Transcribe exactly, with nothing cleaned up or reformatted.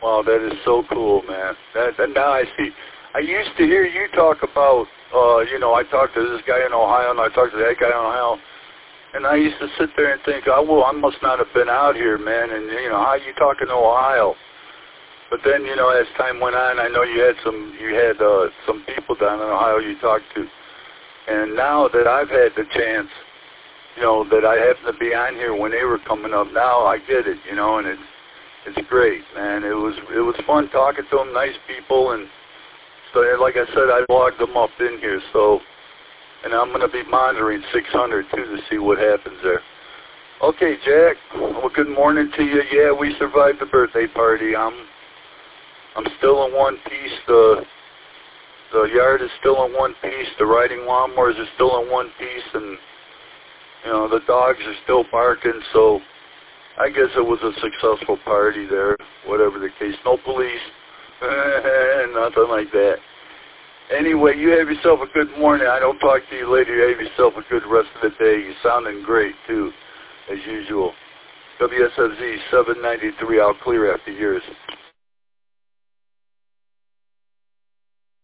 Wow, that is so cool, man. That, that now I see. I used to hear you talk about, uh, you know, I talked to this guy in Ohio, and I talked to that guy in Ohio, and I used to sit there and think, oh, well, I must not have been out here, man, and, you know, how you talking to Ohio? But then, you know, as time went on, I know you had some, you had uh, some people down in Ohio you talked to, and now that I've had the chance, you know, that I happened to be on here when they were coming up, now I get it, you know, and it's, it's great, man. It was, it was fun talking to them, nice people, and so, like I said, I logged them up in here, so, and I'm going to be monitoring six hundred, too, to see what happens there. Okay, Jack, well, good morning to you. Yeah, we survived the birthday party. I'm I'm still in one piece. The, the yard is still in one piece. The riding lawnmowers are still in one piece, and, you know, the dogs are still barking, so I guess it was a successful party there, whatever the case. No police. Nothing like that. Anyway, you have yourself a good morning. I don't talk to you later. You have yourself a good rest of the day. You're sounding great, too, as usual. W S F Z seven ninety-three, I'll clear after yours.